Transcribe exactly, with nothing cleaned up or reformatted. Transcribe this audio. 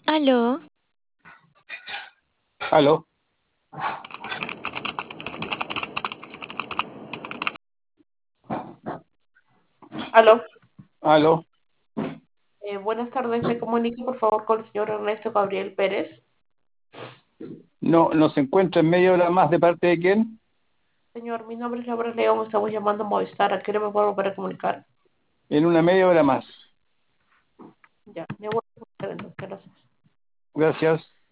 Aló, Aló, Aló, aló. eh, buenas tardes. Me comunico por favor con el señor Ernesto Gabriel Pérez. No, no se encuentra en media hora más de parte de quién. Señor, mi nombre es Laura León. Estamos llamando a Movistar. ¿A qué hora me puedo volver a comunicar? En una media hora más. Ya, me voy a comunicar entonces. Gracias. Gracias.